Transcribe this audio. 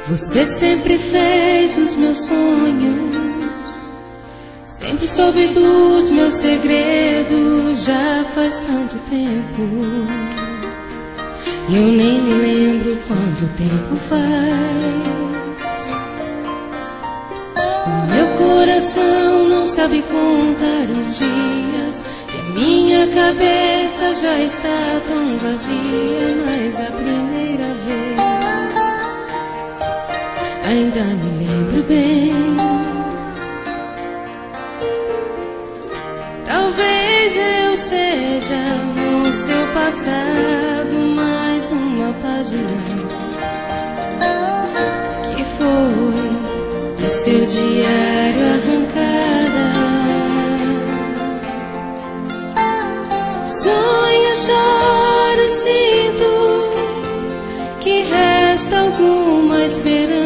Você sempre fez os meus sonhos, sempre soube dos meus segredos. Já faz tanto tempo e eu nem me lembro quanto tempo faz. O meu coração não sabe contar os dias e a minha cabeça já está tão vazia. Mas a primeira vez ainda me lembro bem. Talvez eu seja no seu passado mais uma página que foi do seu diário arrancada. Sonho, choro, sinto que resta alguma esperança